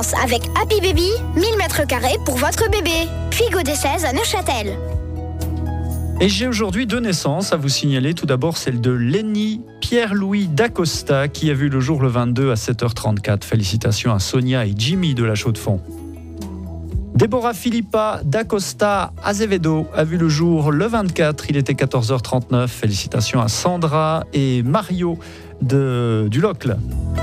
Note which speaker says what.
Speaker 1: naissance avec Happy Baby, 1000 m² pour votre bébé. Puis Godet 16 à Neuchâtel.
Speaker 2: Et j'ai aujourd'hui 2 naissances à vous signaler. Tout d'abord, celle de Lenny Pierre-Louis d'Acosta qui a vu le jour le 22 à 7h34. Félicitations à Sonia et Jimmy de la Chaux-de-Fonds. Déborah Philippa d'Acosta Azevedo a vu le jour le 24. Il était 14h39. Félicitations à Sandra et Mario du Locle.